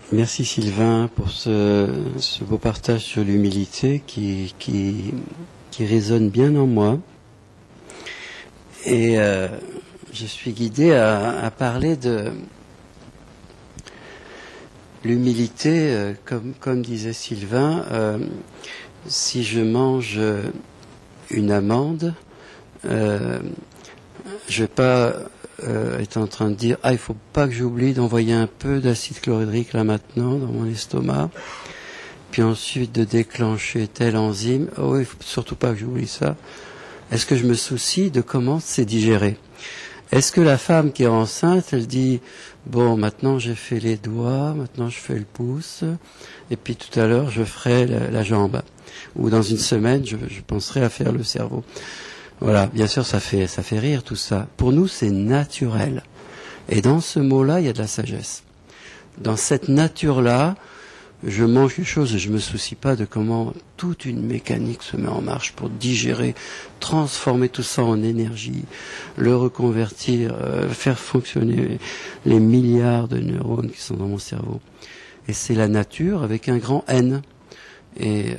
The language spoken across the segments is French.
Merci Sylvain pour ce beau partage sur l'humilité qui résonne bien en moi. Et je suis guidé à parler de l'humilité, comme disait Sylvain, si je mange une amande, je vais pas être en train de dire il faut pas que j'oublie d'envoyer un peu d'acide chlorhydrique là maintenant dans mon estomac, puis ensuite de déclencher telle enzyme. Oh, il faut surtout pas que j'oublie ça. Est-ce que je me soucie de comment c'est digéré? Est-ce que la femme qui est enceinte, elle dit bon, maintenant j'ai fait les doigts, maintenant je fais le pouce, et puis tout à l'heure je ferai la jambe, ou dans une semaine je penserai à faire le cerveau. Voilà, bien sûr ça fait rire tout ça. Pour nous c'est naturel. Et dans ce mot-là, il y a de la sagesse. Dans cette nature-là, je mange quelque chose et je me soucie pas de comment toute une mécanique se met en marche pour digérer, transformer tout ça en énergie, le reconvertir, faire fonctionner les milliards de neurones qui sont dans mon cerveau. Et c'est la nature avec un grand N. Et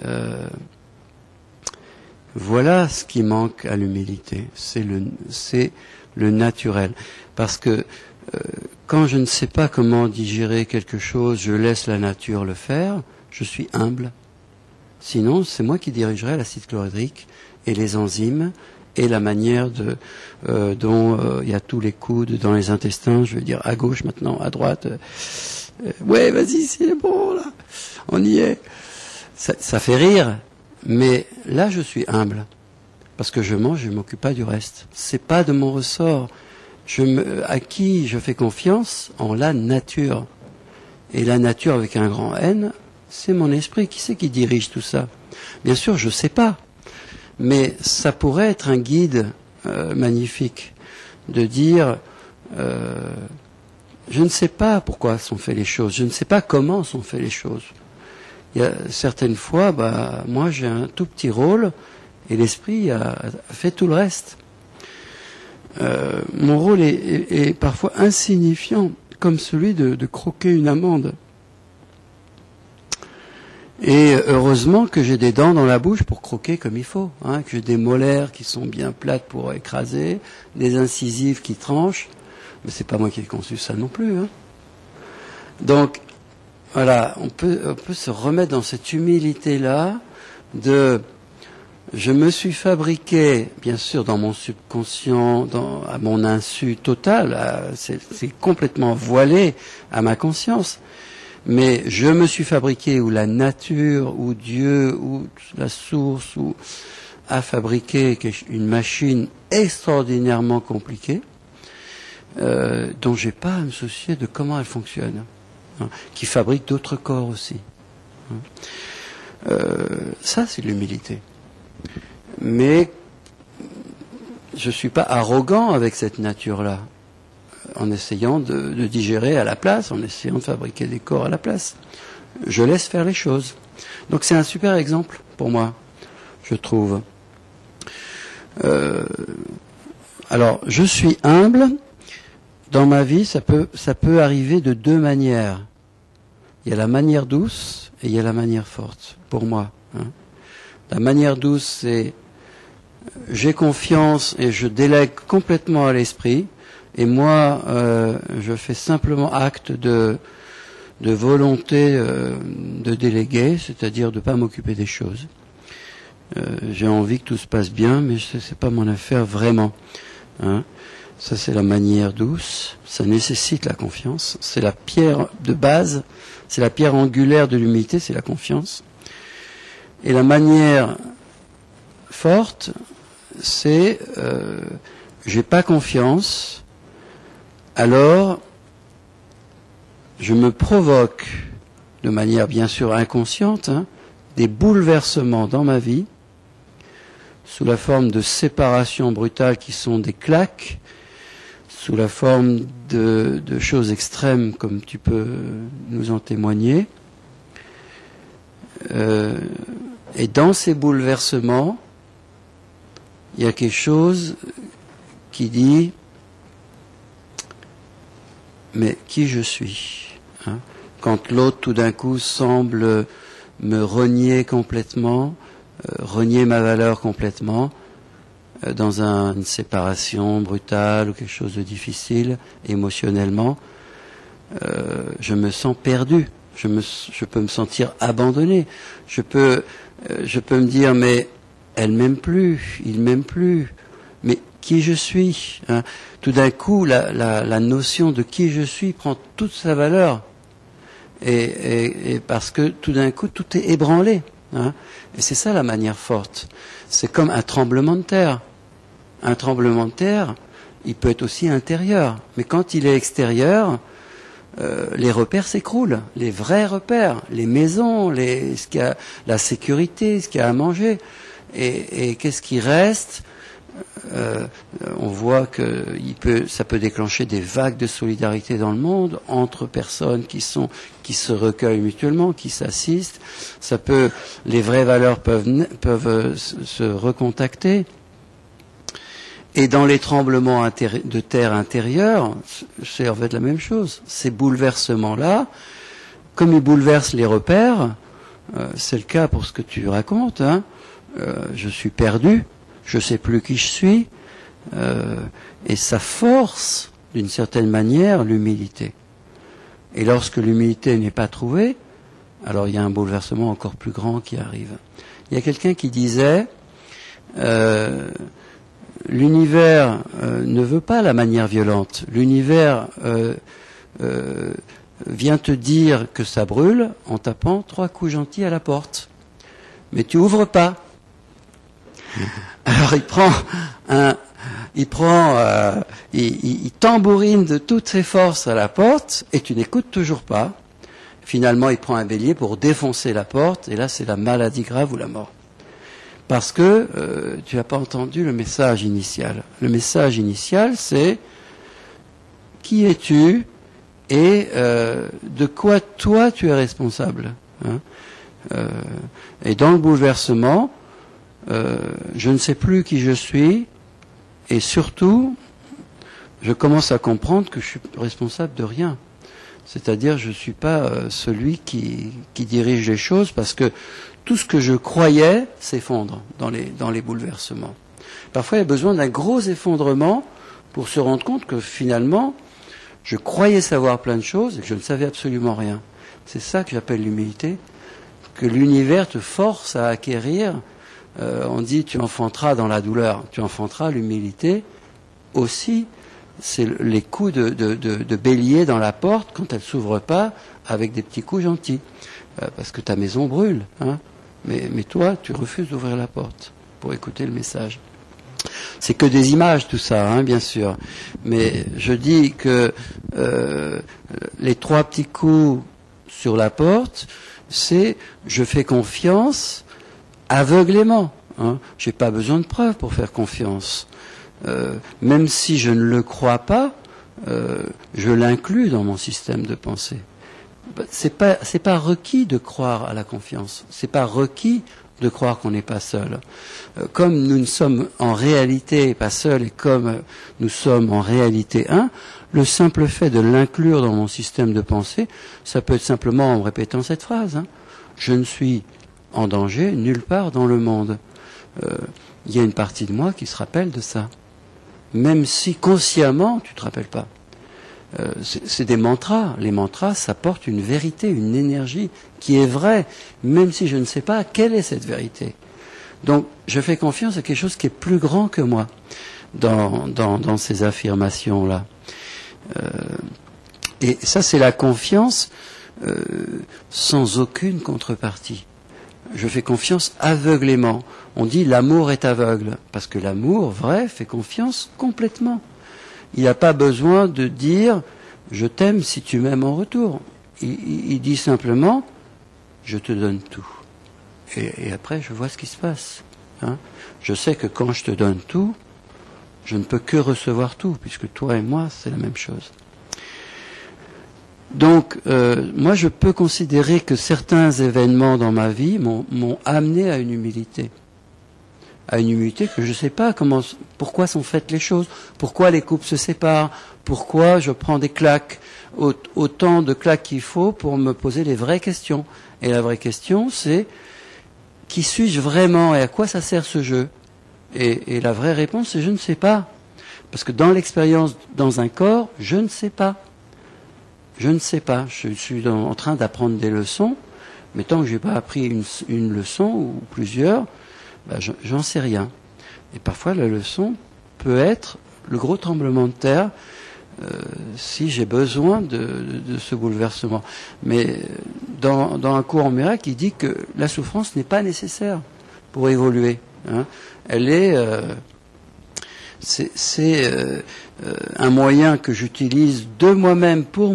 voilà ce qui manque à l'humilité, c'est le naturel. Parce que quand je ne sais pas comment digérer quelque chose, je laisse la nature le faire, je suis humble. Sinon, c'est moi qui dirigerai l'acide chlorhydrique et les enzymes et la manière dont il y a tous les coudes dans les intestins, je veux dire à gauche maintenant, à droite. Ouais, vas-y, c'est bon là, on y est. Ça fait rire. Mais là, je suis humble, parce que je mange, je ne m'occupe pas du reste. C'est pas de mon ressort. À qui je fais confiance? En la nature. Et la nature avec un grand N, c'est mon esprit. Qui c'est qui dirige tout ça? Bien sûr, je ne sais pas. Mais ça pourrait être un guide magnifique de dire je ne sais pas pourquoi sont faites les choses, je ne sais pas comment sont faites les choses. Il y a certaines fois, moi j'ai un tout petit rôle et l'esprit a fait tout le reste. Mon rôle est parfois insignifiant, comme celui de croquer une amande. Et heureusement que j'ai des dents dans la bouche pour croquer comme il faut, que j'ai des molaires qui sont bien plates pour écraser, des incisives qui tranchent, mais c'est pas moi qui ai conçu ça non plus. Donc voilà, on peut se remettre dans cette humilité-là de je me suis fabriqué, bien sûr, dans mon subconscient, à mon insu total, c'est complètement voilé à ma conscience, mais je me suis fabriqué, ou la nature, ou Dieu, ou la source, a fabriqué une machine extraordinairement compliquée, dont j'ai pas à me soucier de comment elle fonctionne. Qui fabrique d'autres corps aussi. Ça, c'est l'humilité. Mais je ne suis pas arrogant avec cette nature-là, en essayant de digérer à la place, en essayant de fabriquer des corps à la place. Je laisse faire les choses. Donc c'est un super exemple pour moi, je trouve. Alors, je suis humble. Dans ma vie, ça peut arriver de deux manières. Il y a la manière douce et il y a la manière forte, pour moi. La manière douce, c'est j'ai confiance et je délègue complètement à l'esprit. Et moi, je fais simplement acte de volonté de déléguer, c'est-à-dire de ne pas m'occuper des choses. J'ai envie que tout se passe bien, mais c'est pas mon affaire vraiment. Ça, c'est la manière douce. Ça nécessite la confiance. C'est la pierre de base. C'est la pierre angulaire de l'humilité, c'est la confiance. Et la manière forte, c'est j'ai pas confiance, alors je me provoque de manière bien sûr inconsciente des bouleversements dans ma vie sous la forme de séparations brutales qui sont des claques, sous la forme de choses extrêmes comme tu peux nous en témoigner. Et dans ces bouleversements, il y a quelque chose qui dit mais qui je suis quand l'autre tout d'un coup semble me renier complètement, renier ma valeur complètement, dans une séparation brutale ou quelque chose de difficile émotionnellement, je me sens perdu. Je peux me sentir abandonné. Je peux me dire, mais elle m'aime plus, il m'aime plus. Mais qui je suis, hein? Tout d'un coup, la notion de qui je suis prend toute sa valeur. Et parce que tout d'un coup, tout est ébranlé. Hein? Et c'est ça la manière forte. C'est comme un tremblement de terre. Un tremblement de terre, il peut être aussi intérieur. Mais quand il est extérieur, les repères s'écroulent, les vrais repères, les maisons, ce qu'il y a, la sécurité, ce qu'il y a à manger. Et qu'est-ce qui reste? On voit que ça peut déclencher des vagues de solidarité dans le monde entre personnes qui se recueillent mutuellement, qui s'assistent. Les vraies valeurs peuvent se recontacter. Et dans les tremblements de terre intérieurs, c'est en fait la même chose. Ces bouleversements-là, comme ils bouleversent les repères, c'est le cas pour ce que tu racontes, hein, je suis perdu, je ne sais plus qui je suis, et ça force, d'une certaine manière, l'humilité. Et lorsque l'humilité n'est pas trouvée, alors il y a un bouleversement encore plus grand qui arrive. Il y a quelqu'un qui disait... l'univers ne veut pas la manière violente. L'univers vient te dire que ça brûle en tapant 3 coups gentils à la porte. Mais tu ouvres pas. Alors il tambourine de toutes ses forces à la porte et tu n'écoutes toujours pas. Finalement, il prend un bélier pour défoncer la porte et là, c'est la maladie grave ou la mort. Parce que tu n'as pas entendu le message initial. Le message initial, c'est qui es-tu et de quoi toi tu es responsable. Hein, et dans le bouleversement, je ne sais plus qui je suis et surtout, je commence à comprendre que je suis responsable de rien. C'est-à-dire, je ne suis pas celui qui dirige les choses parce que tout ce que je croyais s'effondre dans les bouleversements. Parfois, il y a besoin d'un gros effondrement pour se rendre compte que finalement, je croyais savoir plein de choses et que je ne savais absolument rien. C'est ça que j'appelle l'humilité, que l'univers te force à acquérir. On dit, tu enfanteras dans la douleur, tu enfanteras l'humilité aussi. C'est les coups de bélier dans la porte quand elle ne s'ouvre pas avec des petits coups gentils. Parce que ta maison brûle. Hein. Mais toi, tu refuses d'ouvrir la porte pour écouter le message. C'est que des images tout ça, hein, bien sûr. Mais je dis que les 3 petits coups sur la porte, c'est je fais confiance aveuglément. Hein. Je n'ai pas besoin de preuves pour faire confiance. Même si je ne le crois pas, je l'inclus dans mon système de pensée. C'est pas requis de croire à la confiance. C'est pas requis de croire qu'on n'est pas seul. Comme nous ne sommes en réalité pas seuls et comme nous sommes en réalité un, le simple fait de l'inclure dans mon système de pensée, ça peut être simplement en me répétant cette phrase. Hein. Je ne suis en danger nulle part dans le monde. Il y a une partie de moi qui se rappelle de ça. Même si consciemment, tu ne te rappelles pas. C'est des mantras. Les mantras, ça porte une vérité, une énergie qui est vraie, même si je ne sais pas quelle est cette vérité. Donc, je fais confiance à quelque chose qui est plus grand que moi dans ces affirmations-là. Et ça, c'est la confiance sans aucune contrepartie. Je fais confiance aveuglément. On dit l'amour est aveugle, parce que l'amour, vrai, fait confiance complètement. Il n'a pas besoin de dire « je t'aime si tu m'aimes en retour ». Il dit simplement « je te donne tout ». Et après, je vois ce qui se passe. Hein. Je sais que quand je te donne tout, je ne peux que recevoir tout, puisque toi et moi, c'est la même chose. Donc, moi, je peux considérer que certains événements dans ma vie m'ont amené à une humilité. à une immunité que je ne sais pas pourquoi sont faites les choses, pourquoi les couples se séparent, pourquoi je prends des claques, autant de claques qu'il faut pour me poser les vraies questions. Et la vraie question, c'est qui suis-je vraiment et à quoi ça sert ce jeu? Et la vraie réponse, c'est je ne sais pas. Parce que dans l'expérience, dans un corps, je ne sais pas. Je ne sais pas. Je suis en train d'apprendre des leçons, mais tant que je n'ai pas appris une leçon ou plusieurs, j'en sais rien. Et parfois, la leçon peut être le gros tremblement de terre si j'ai besoin de ce bouleversement. Mais dans un cours en miracle, il dit que la souffrance n'est pas nécessaire pour évoluer. Hein. Elle est... c'est un moyen que j'utilise de moi-même pour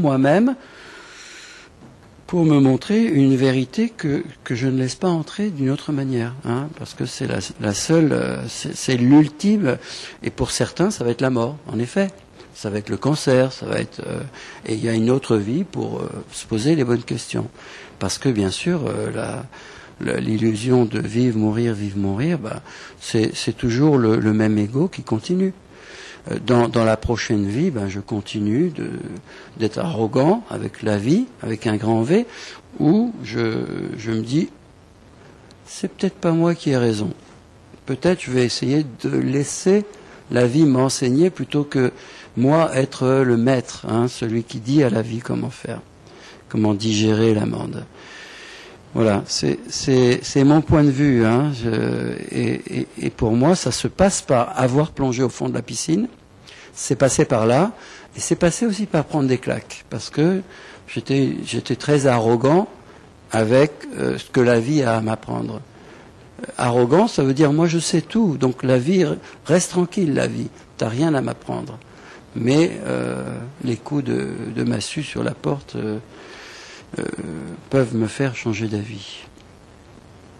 me montrer une vérité que je ne laisse pas entrer d'une autre manière, hein, parce que c'est la seule, c'est l'ultime, et pour certains ça va être la mort, en effet, ça va être le cancer, ça va être, et il y a une autre vie pour se poser les bonnes questions, parce que bien sûr l'illusion de vivre, mourir, c'est toujours le même ego qui continue. Dans la prochaine vie, je continue d'être arrogant avec la vie, avec un grand V, où je me dis, c'est peut-être pas moi qui ai raison. Peut-être je vais essayer de laisser la vie m'enseigner plutôt que moi être le maître, hein, celui qui dit à la vie comment faire, comment digérer l'amende. Voilà, c'est mon point de vue, hein, et pour moi, ça se passe par avoir plongé au fond de la piscine, c'est passé par là, et c'est passé aussi par prendre des claques, parce que j'étais très arrogant avec ce que la vie a à m'apprendre. Arrogant, ça veut dire moi je sais tout, donc la vie, reste tranquille la vie, t'as rien à m'apprendre. Mais les coups de massue sur la porte peuvent me faire changer d'avis.